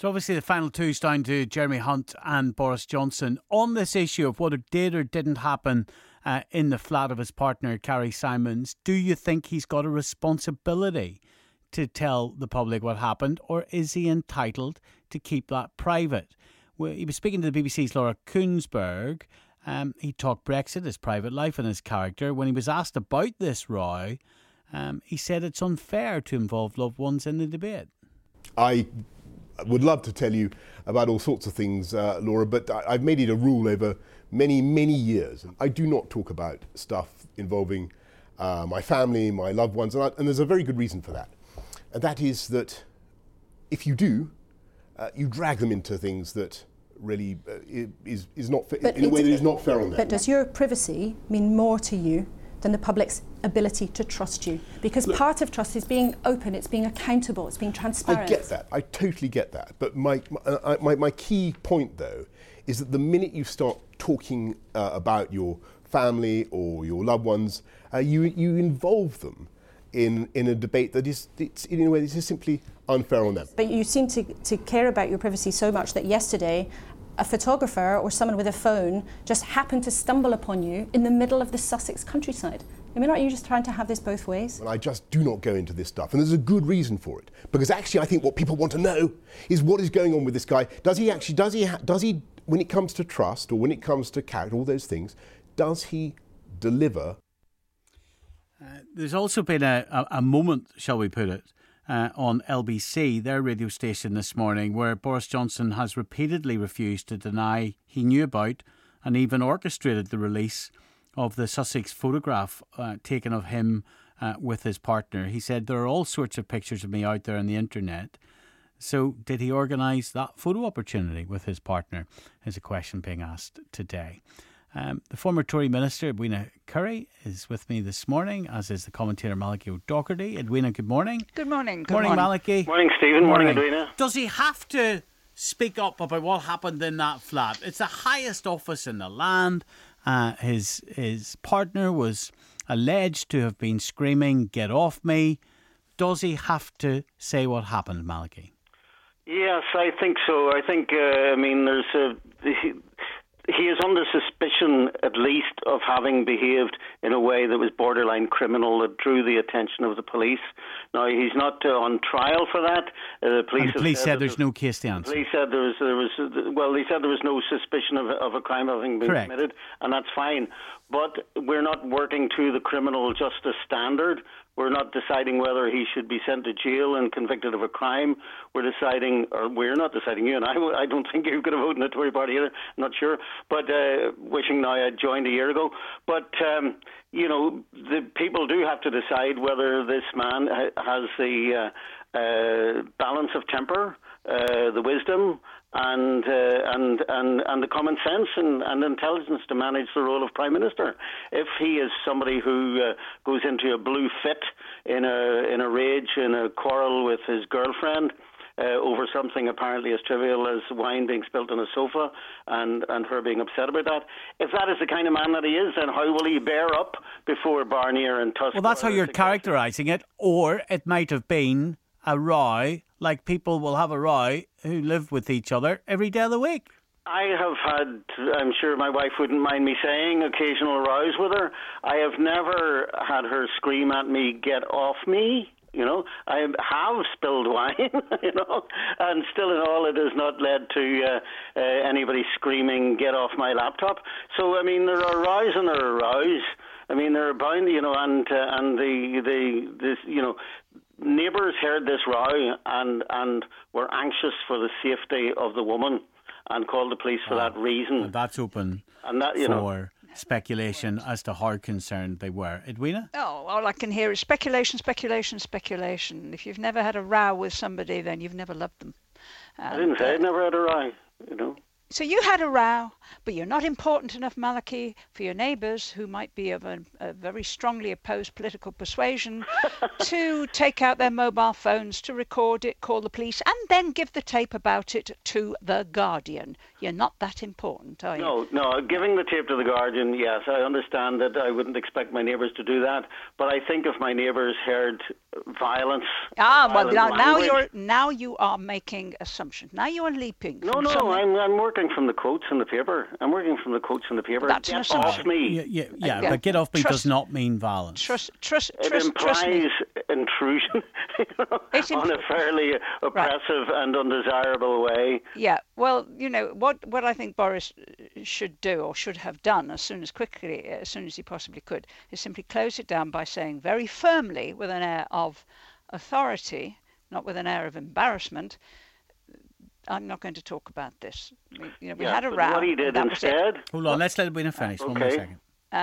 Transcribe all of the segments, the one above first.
So obviously the final two's down to Jeremy Hunt and Boris Johnson. On this issue of what did or didn't happen in the flat of his partner, Carrie Simons, do you think he's got a responsibility to tell the public what happened, or is he entitled to keep that private? Well, he was speaking to the BBC's Laura Kuenssberg. He talked Brexit, his private life and his character. When he was asked about this row, he said it's unfair to involve loved ones in the debate. I would love to tell you about all sorts of things, Laura, but I've made it a rule over many, many years. I do not talk about stuff involving my family, my loved ones, and there's a very good reason for that. And that is that if you do, you drag them into things that really is not in a way that is not fair on them. But does your privacy mean more to you than the public's ability to trust you? Because part of trust is being open, it's being accountable, it's being transparent. I get that. I totally get that. But my key point, though, is that the minute you start talking about your family or your loved ones, you involve them in a debate that is, in a way, this is simply unfair on them. But you seem to care about your privacy so much that yesterday a photographer or someone with a phone just happened to stumble upon you in the middle of the Sussex countryside. I mean, aren't you just trying to have this both ways? And I just do not go into this stuff, and there's a good reason for it. Because actually, I think what people want to know is what is going on with this guy. Does he, when it comes to trust or when it comes to character, all those things, does he deliver? There's also been a moment, shall we put it, on LBC, their radio station this morning, where Boris Johnson has repeatedly refused to deny he knew about and even orchestrated the release of the Sussex photograph taken of him with his partner. He said, there are all sorts of pictures of me out there on the internet. So did he organise that photo opportunity with his partner, is a question being asked today. The former Tory Minister, Edwina Currie, is with me this morning, as is the commentator Malachy O'Doherty. Edwina, good morning. Good morning. Good morning, Malachy. Morning, Stephen. Morning, Edwina. Does he have to speak up about what happened in that flat? It's the highest office in the land. His partner was alleged to have been screaming, "Get off me." Does he have to say what happened, Malachy? Yes, I think so. I think, he is under suspicion, at least, of having behaved in a way that was borderline criminal, that drew the attention of the police. Now, he's not on trial for that. The police said there's no case to answer. The police said they said there was no suspicion of a crime having been committed, and that's fine. But we're not working to the criminal justice standard. We're not deciding whether he should be sent to jail and convicted of a crime. We're not deciding, you and I don't think you could have voted in the Tory party either, I'm not sure. But wishing now I'd joined a year ago. But, the people do have to decide whether this man has the balance of temper, the wisdom, and the common sense and intelligence to manage the role of Prime Minister. If he is somebody who goes into a blue fit in a rage, in a quarrel with his girlfriend over something apparently as trivial as wine being spilt on a sofa and her being upset about that, if that is the kind of man that he is, then how will he bear up before Barnier and Tusk? Well, that's how you're characterising it. Or it might have been a row, like people will have a row who live with each other every day of the week. I have had, I'm sure my wife wouldn't mind me saying, occasional rows with her. I have never had her scream at me, "Get off me." I have spilled wine, and still in all it has not led to anybody screaming, "Get off my laptop." So, there are rows and there are rows. There are bound, neighbours heard this row and were anxious for the safety of the woman and called the police for that reason. And that's open for speculation as to how concerned they were. Edwina? Oh, all I can hear is speculation, speculation, speculation. If you've never had a row with somebody, then you've never loved them. I didn't say I'd never had a row, So you had a row, but you're not important enough, Malachy, for your neighbours who might be of a very strongly opposed political persuasion to take out their mobile phones, to record it, call the police, and then give the tape about it to The Guardian. You're not that important, are you? No, giving the tape to The Guardian, yes, I understand that I wouldn't expect my neighbours to do that, but I think if my neighbours heard violence... now you are making assumptions. Now you are leaping. No, I'm working from the quotes in the paper. I'm working from the quotes in the paper. That's an assumption. Off me. Yeah, but get off me does not mean violence. It implies intrusion on a fairly oppressive and undesirable way. Yeah, well, what I think Boris should do, or should have done as soon as he possibly could, is simply close it down by saying very firmly, with an air of authority, not with an air of embarrassment, I'm not going to talk about this. We had a row. What he did instead... Hold on, let's let Edwina finish. Okay. 1 more second.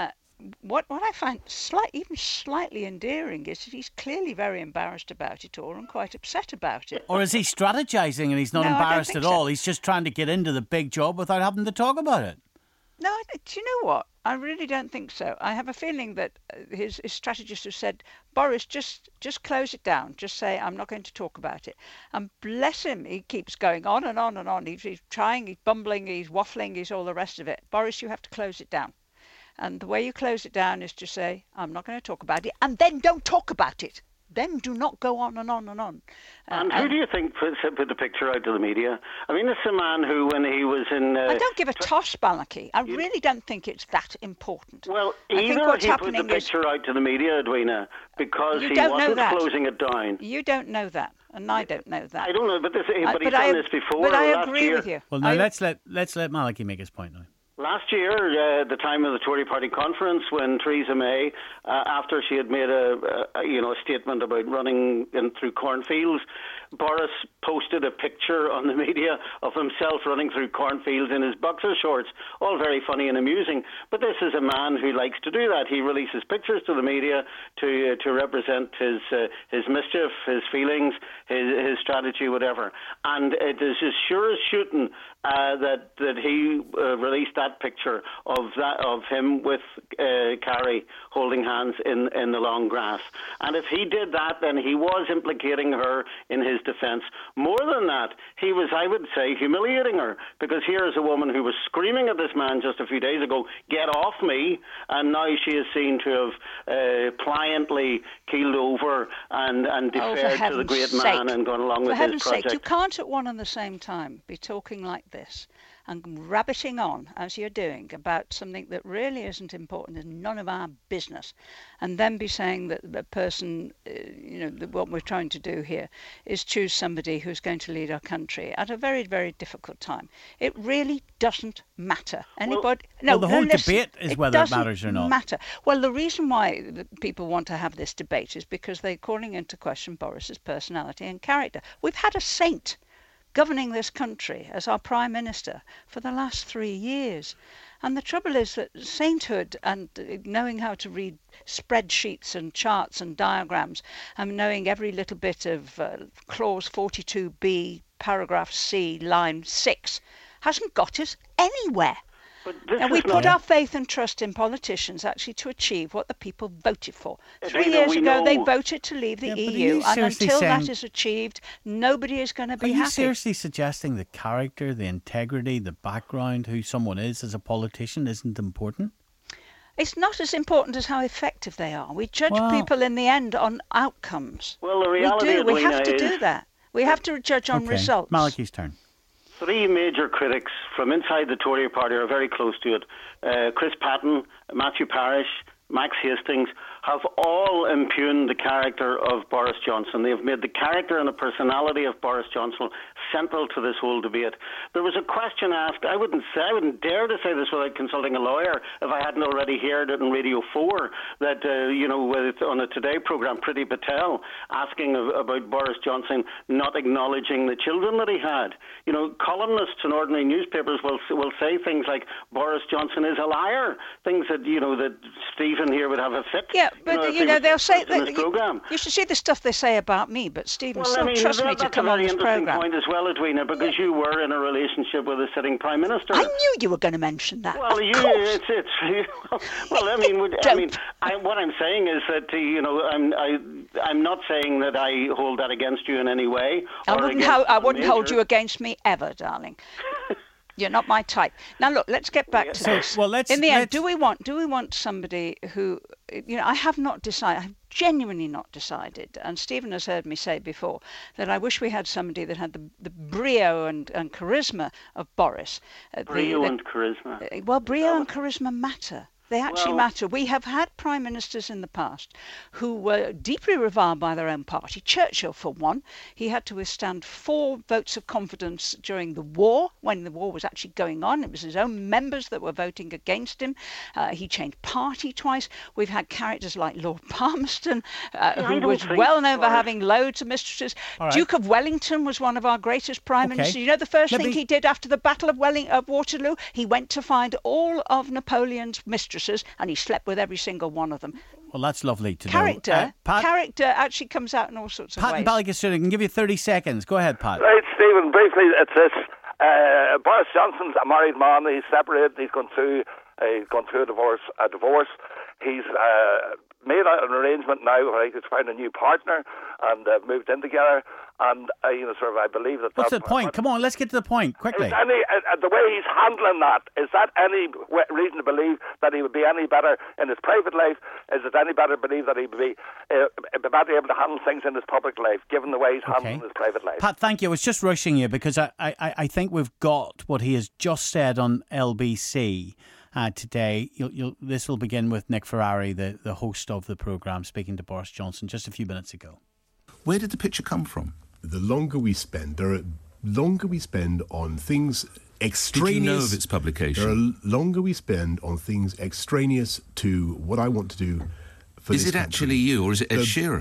What I find even slightly endearing is that he's clearly very embarrassed about it all and quite upset about it. Or is he strategizing and he's not embarrassed at all? He's just trying to get into the big job without having to talk about it. No, do you know what? I really don't think so. I have a feeling that his strategists have said, Boris, just close it down. Just say, I'm not going to talk about it. And bless him, he keeps going on and on and on. He's trying, he's bumbling, he's waffling, he's all the rest of it. Boris, you have to close it down. And the way you close it down is to say, I'm not going to talk about it, and then don't talk about it. Then do not go on and on and on. And who do you think put the picture out to the media? I mean, it's a man who, when he was in... I don't give a toss, Malachy. I really don't think it's that important. Well, either he put the picture out to the media, Edwina, because he wasn't closing it down. You don't know that, and I don't know that. I don't know, but he's done this before. But I agree with you. Well, now let's let Malachy make his point now. Last year, the time of the Tory Party conference, when Theresa May, after she had made a statement about running in through cornfields, Boris posted a picture on the media of himself running through cornfields in his boxer shorts. All very funny and amusing. But this is a man who likes to do that. He releases pictures to the media to represent his mischief, his feelings, his strategy, whatever. And it is as sure as shooting that he released that picture of him with Carrie holding hands in the long grass. And if he did that, then he was implicating her in his defence. More than that, he was, I would say, humiliating her, because here is a woman who was screaming at this man just a few days ago, get off me, and now she is seen to have pliantly keeled over and deferred to the great man and gone along with his project. For heaven's sake, you can't at one and the same time be talking like this and rabbiting on, as you're doing, about something that really isn't important and none of our business, and then be saying that the person, that what we're trying to do here is choose somebody who's going to lead our country at a very, very difficult time. It really doesn't matter. The whole debate is whether it matters or not. Matter. Well, the reason why people want to have this debate is because they're calling into question Boris's personality and character. We've had a saint governing this country as our Prime Minister for the last 3 years. And the trouble is that sainthood and knowing how to read spreadsheets and charts and diagrams and knowing every little bit of clause 42B, paragraph C, line 6, hasn't got us anywhere. And we put our faith and trust in politicians actually to achieve what the people voted for. 3 years ago, they voted to leave the EU, and until that is achieved, nobody is going to be happy. Are you seriously suggesting the character, the integrity, the background, who someone is as a politician isn't important? It's not as important as how effective they are. We judge people in the end on outcomes. Well, the reality we have to do that. We have to judge on results. Malachy's turn. 3 major critics from inside the Tory party are very close to it. Chris Patten, Matthew Parish, Max Hastings have all impugned the character of Boris Johnson. They have made the character and the personality of Boris Johnson central to this whole debate. There was a question asked, I wouldn't dare to say this without consulting a lawyer if I hadn't already heard it on Radio 4, that, on a Today programme, Priti Patel asking about Boris Johnson not acknowledging the children that he had. Columnists in ordinary newspapers will say things like, Boris Johnson is a liar, things that, that Stephen here would have a fit. Yeah, but they'll say that you should see the stuff they say about me. But Stephen trust me to come on this programme. Point as well. well, Edwina, because you were in a relationship with a sitting Prime Minister. I knew you were going to mention that. Well, what I'm saying is that I'm not saying that I hold that against you in any way. I wouldn't hold you against me ever, darling. You're not my type. Now look, let's get back to this. Well, in the end, do we want somebody who, I have not decided. I've genuinely not decided. And Stephen has heard me say before that I wish we had somebody that had the brio and charisma of Boris. Brio and charisma. Well, brio and charisma matter. They actually matter. We have had prime ministers in the past who were deeply reviled by their own party. Churchill, for one, he had to withstand 4 votes of confidence during the war, when the war was actually going on. It was his own members that were voting against him. He changed party twice. We've had characters like Lord Palmerston, who was well known for having loads of mistresses. Right. Duke of Wellington was one of our greatest prime ministers. You know the first thing he did after the Battle of Waterloo? He went to find all of Napoleon's mistresses, and he slept with every single one of them. Well, that's lovely to know. Character actually comes out in all sorts of ways. Pat and Ballygassoon, I can give you 30 seconds. Go ahead, Pat. Right, Stephen, briefly, it's this. Boris Johnson's a married man. He's separated. He's gone through a divorce. He's made an arrangement now where he's found a new partner and moved in together. And I believe that. What's the point? Come on, let's get to the point quickly. The way he's handling that, is that any reason to believe that he would be any better in his private life? Is it any better to believe that he would be better able to handle things in his public life, given the way he's handling his private life? Pat, thank you. I was just rushing you because I think we've got what he has just said on LBC. Today, this will begin with Nick Ferrari, the host of the programme, speaking to Boris Johnson just a few minutes ago. Where did the picture come from? The longer we spend on things extraneous. Did you know of its publication? The longer we spend on things extraneous to what I want to do for this country. Is it actually you, or is it Ed Sheeran?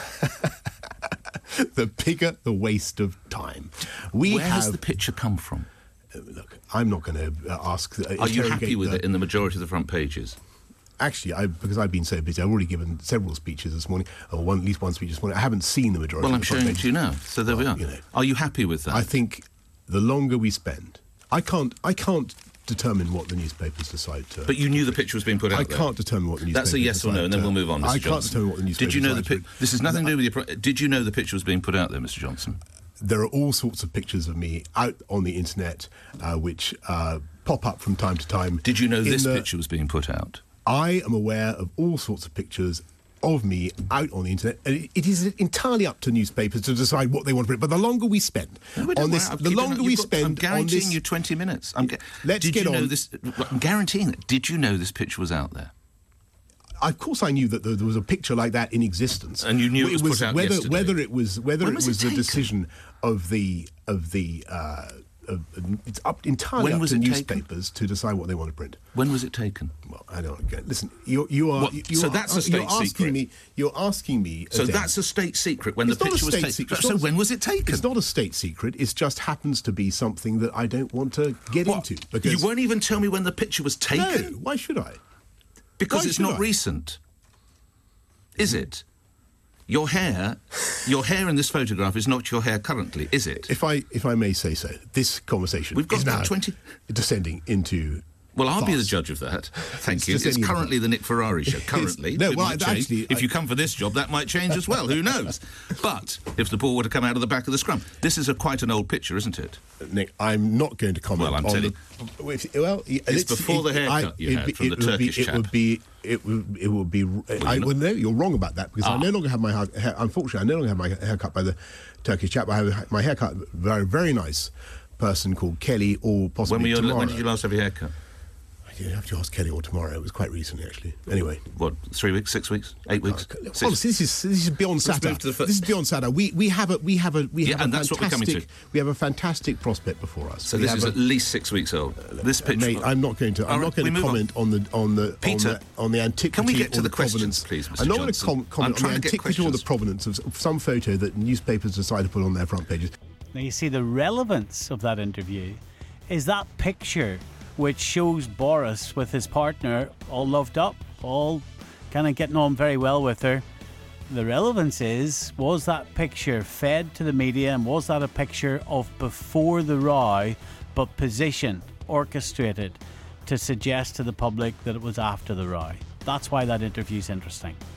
The bigger the waste of time. Where does the picture come from? Look, I'm not going to ask. Are you happy with it in the majority of the front pages? Actually, because I've been so busy, I've already given several speeches this morning, or at least one speech this morning. I haven't seen the majority. Well, I'm showing it to you now, so there we are. Are you happy with that? I think the longer we spend, I can't determine what the newspapers decide to. But you knew the picture was being put out there. I can't determine what the newspapers. That's a yes or no, and then we'll move on, Mr. Johnson. I can't determine what the newspapers. Did you know this has nothing to do with your? Did you know the picture was being put out there, Mr. Johnson? There are all sorts of pictures of me out on the internet, which pop up from time to time. Did you know this picture was being put out? I am aware of all sorts of pictures of me out on the internet. It is entirely up to newspapers to decide what they want to print. But the longer we spend on this, I'm guaranteeing you 20 minutes. Let's get on. I'm guaranteeing that. Did you know this picture was out there? Of course, I knew that there was a picture like that in existence, and you knew it was put out yesterday. Whether it was the decision of the it's entirely up to newspapers to decide what they want to print. When was it taken? Well, I don't listen. So that's a state secret. You're asking me. So that's a state secret when the picture was taken. So when was it taken? It's not a state secret. It just happens to be something that I don't want to get into. Because you won't even tell me when the picture was taken. No, why should I? Because it's not recent, is it? Your hair in this photograph is not your hair currently, is it? If I may say so, this conversation is now descending into. Well, I'll be the judge of that. Thank you. It's currently the Nick Ferrari show. Currently. If you come for this job, that might change as well. Who knows? But if the ball were to come out of the back of the scrum, this is quite an old picture, isn't it? Nick, I'm not going to comment on the... It's before the haircut you had from the Turkish chap. It would be. No, you're wrong about that because I no longer have my hair. Unfortunately, I no longer have my hair cut by the Turkish chap. I have my hair cut by a very, very nice person called Kelly, or possibly tomorrow. When did you last have your hair cut? You have to ask Kelly or tomorrow. It was quite recently, actually. Anyway, what? 3 weeks? 6 weeks? 8 weeks? Honestly, this is beyond satire. This is beyond satire. We have and that's what we're coming to. We have a fantastic prospect before us. So this is at least 6 weeks old. This picture. Mate, I'm not going to comment on the antiquity. Can we get to the questions, please, Mr. I'm not going to comment on the antiquity or the provenance of some photo that newspapers decide to put on their front pages. Now you see the relevance of that interview is that picture which shows Boris with his partner all loved up, all kind of getting on very well with her. The relevance is, was that picture fed to the media, and was that a picture of before the row, but positioned, orchestrated to suggest to the public that it was after the row? That's why that interview's interesting.